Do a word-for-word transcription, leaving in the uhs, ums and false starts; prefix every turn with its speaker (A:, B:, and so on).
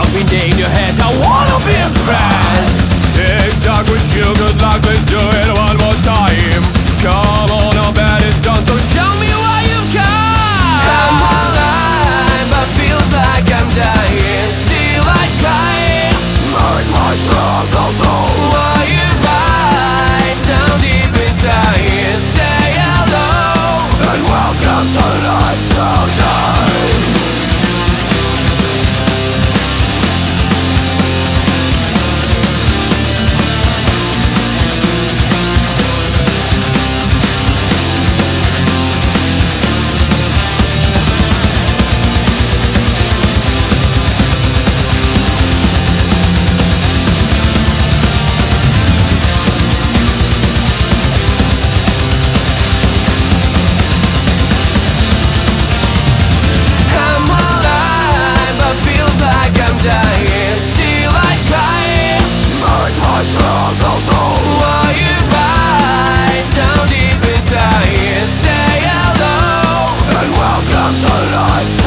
A: jumping in your head, I wanna be impressed.
B: Tick tock, wish you good luck, let's do it one more time. Come on, our bad is done, so show me what you got.
A: I'm alive, but feels like I'm dying. Still I try.
B: Make my struggles whole.
A: While you buy sound deep inside, say hello
B: And welcome to Night Thousand.
A: dying, still I try.
B: Make my struggles whole.
A: While you buy sound deep inside, say hello
B: And welcome to Night